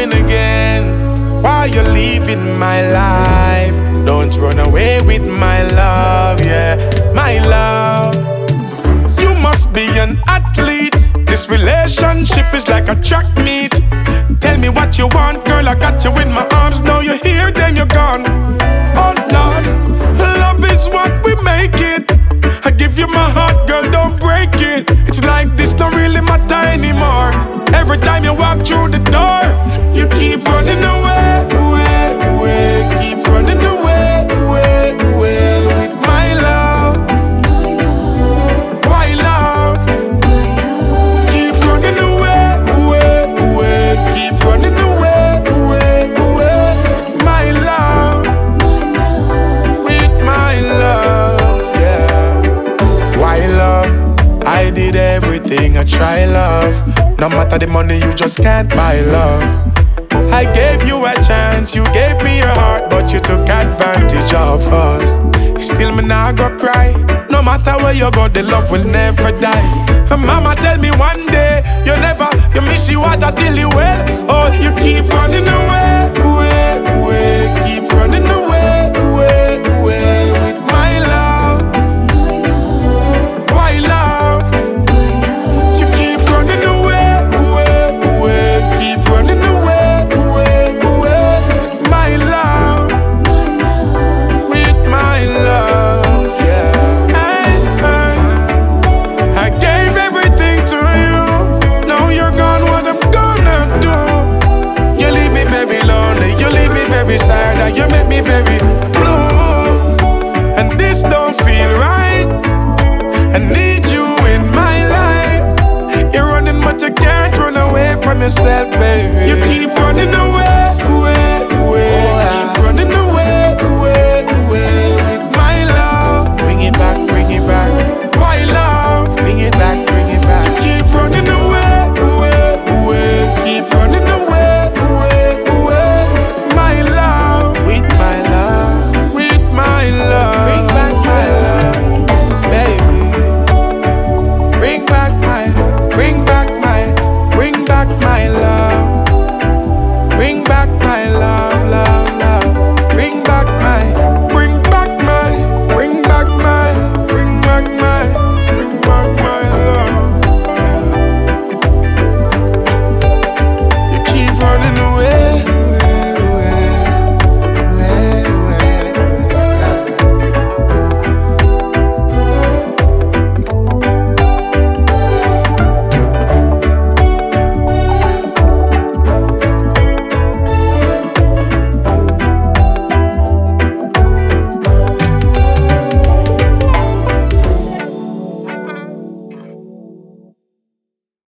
doing again? Why you leaving my life? Don't run away with my love, yeah, my love. You must be an athlete. This relationship is like a track meet. Tell me what you want, girl, I got you in my arms. Now you're here, then you're gone. Oh Lord, love is what we make it. I give you my heart, girl, don't break it. It's like this don't really matter anymore. Every time you walk through the door, you keep running away, away, away. Keep running away, away, away with my love. Why love? Keep running away, away, away. Keep running away, away, away. My love, with my love, yeah. Why love? I did everything, I try love. No matter the money, you just can't buy love. I gave you a chance, you gave me your heart, but you took advantage of us. Still me nah go cry. No matter where you go, the love will never die. And mama tell me one day, you miss you water till you well. Oh, you keep running away, away, away. Keep running away, away, away with my love. Why love? You keep running away, away, away. Keep running away, away, away. My love, with my love, yeah. I gave everything to you. Now you're gone, what I'm gonna do? You leave me very lonely, you leave me very sad, and you make me very blue. And this don't feel right. I need you in my life. You're running, but you can't run away from yourself.